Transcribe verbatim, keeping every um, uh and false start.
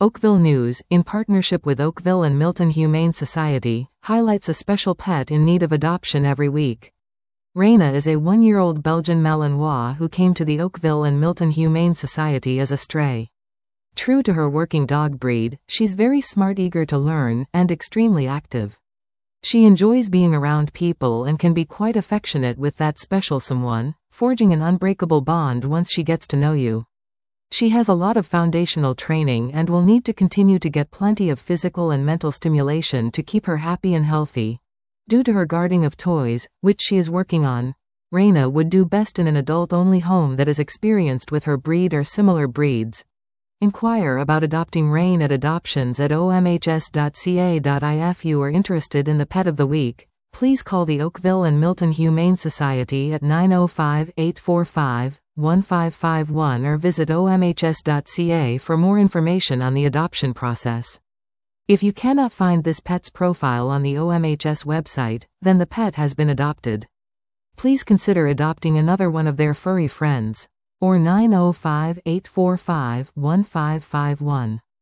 Oakville News, in partnership with Oakville and Milton Humane Society, highlights a special pet in need of adoption every week. Raina is a one-year-old Belgian Malinois who came to the Oakville and Milton Humane Society as a stray. True to her working dog breed, she's very smart, eager to learn, and extremely active. She enjoys being around people and can be quite affectionate with that special someone, forging an unbreakable bond once she gets to know you. She has a lot of foundational training and will need to continue to get plenty of physical and mental stimulation to keep her happy and healthy. Due to her guarding of toys, which she is working on, Raina would do best in an adult-only home that is experienced with her breed or similar breeds. Inquire about adopting Rain at adoptions at o m h s dot c a dot i f. You are interested in the pet of the week? Please call the Oakville and Milton Humane Society at nine oh five, eight four five, one five five one or visit o m h s dot c a for more information on the adoption process. If you cannot find this pet's profile on the O M H S website, then the pet has been adopted. Please consider adopting another one of their furry friends. Or nine oh five, eight four five, one five five one.